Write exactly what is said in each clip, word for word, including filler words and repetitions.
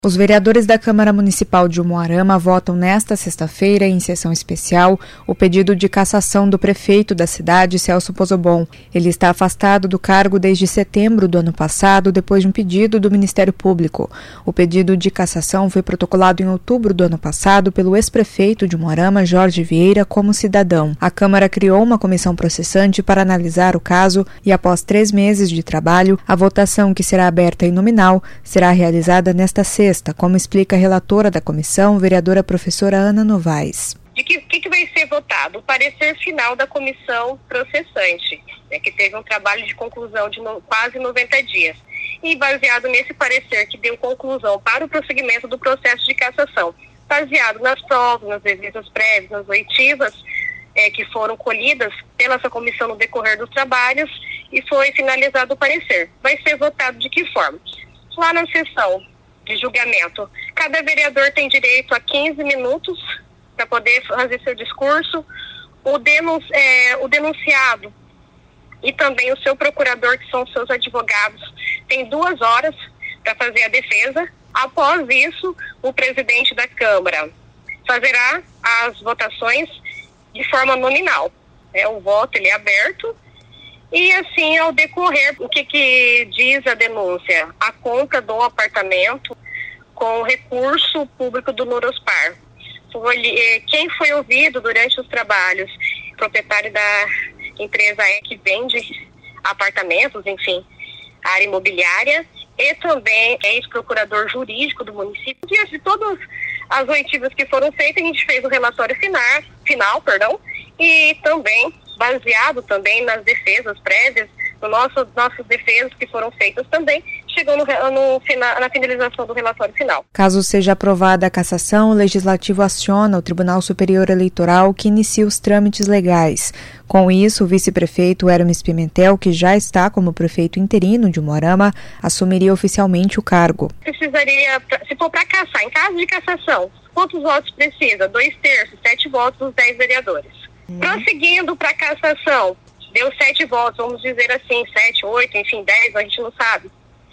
Os vereadores da Câmara Municipal de Umuarama votam nesta sexta-feira, em sessão especial, o pedido de cassação do prefeito da cidade, Celso Pozzobon. Ele está afastado do cargo desde setembro do ano passado, depois de um pedido do Ministério Público. O pedido de cassação foi protocolado em outubro do ano passado pelo ex-prefeito de Umuarama, Jorge Vieira, como cidadão. A Câmara criou uma comissão processante para analisar o caso e, após três meses de trabalho, a votação, que será aberta e nominal, será realizada nesta sexta, como explica a relatora da comissão, vereadora professora Ana Novaes. De que, que, que vai ser votado? O parecer final da comissão processante, né, que teve um trabalho de conclusão de no, quase noventa dias. E baseado nesse parecer que deu conclusão para o prosseguimento do processo de cassação, baseado nas provas, nas revistas prévias, nas oitivas é, que foram colhidas pela essa comissão no decorrer dos trabalhos, e foi finalizado o parecer. Vai ser votado de que forma? Lá na sessão de julgamento, cada vereador tem direito a quinze minutos para poder fazer seu discurso. O, denun é, o denunciado e também o seu procurador, que são seus advogados, tem duas horas para fazer a defesa. Após isso, o presidente da Câmara fazerá as votações de forma nominal. É, o voto ele é aberto. E assim, ao decorrer, o que, que diz a denúncia? A compra do apartamento com recurso público do Nurospar. Foi, quem foi ouvido durante os trabalhos? Proprietário da empresa E que vende apartamentos, enfim, área imobiliária, e também ex-procurador jurídico do município. Diante de todas as oitivas que foram feitas, a gente fez o relatório final, final perdão, e também baseado também nas defesas prévias, no nosso, nossas defesas que foram feitas também, chegou no, no, na finalização do relatório final. Caso seja aprovada a cassação, o Legislativo aciona o Tribunal Superior Eleitoral, que inicia os trâmites legais. Com isso, o vice-prefeito Hermes Pimentel, que já está como prefeito interino de Umuarama, assumiria oficialmente o cargo. Precisaria, se for para cassar, em caso de cassação, quantos votos precisa? Dois terços, sete votos dos dez vereadores. Hum. Prosseguindo para a cassação, deu sete votos, vamos dizer assim, sete, oito, enfim, dez, a gente não sabe.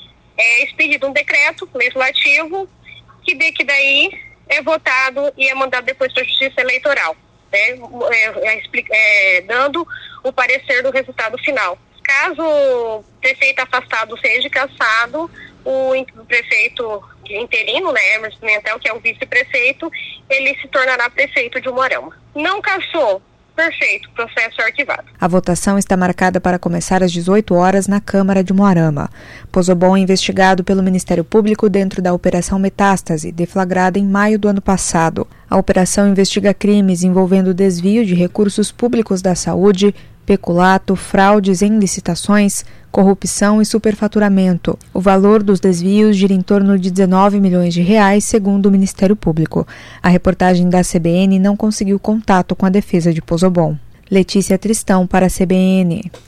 É expedido um decreto legislativo que, de, que daí é votado e é mandado depois para a Justiça Eleitoral, né, é, é, é, dando o parecer do resultado final. Caso o prefeito afastado seja cassado, o, o prefeito interino, né, Hermes Pimentel, que é o vice-prefeito, ele se tornará prefeito de Umuarama. Não cassou? Perfeito, processo arquivado. A votação está marcada para começar às dezoito horas na Câmara de Umuarama. Pozzobon é investigado pelo Ministério Público dentro da Operação Metástase, deflagrada em maio do ano passado. A operação investiga crimes envolvendo desvio de recursos públicos da saúde, peculato, fraudes em licitações, corrupção e superfaturamento. O valor dos desvios gira em torno de dezenove milhões de reais, segundo o Ministério Público. A reportagem da C B N não conseguiu contato com a defesa de Pozzobon. Letícia Tristão para a C B N.